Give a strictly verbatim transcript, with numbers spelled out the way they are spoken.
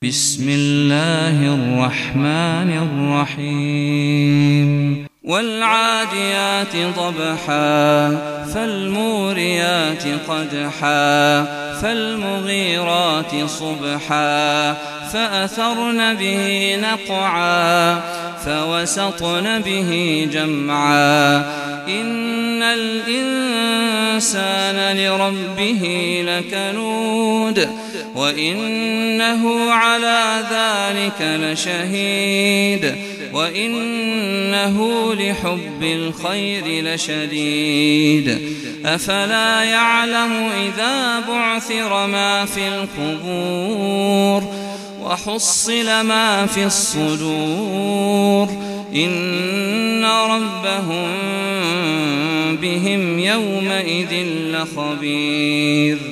بسم الله الرحمن الرحيم والعاديات ضبحا فالموريات قدحا فالمغيرات صبحا فأثرن به نقعا فوسطن به جمعا إن الإنسان لربه لكنود وإنه على ذلك لشهيد وإنه لحب الخير لشديد أفلا يعلم إذا بعثر ما في القبور وحصل ما في الصدور إن ربهم بهم يومئذ لخبير.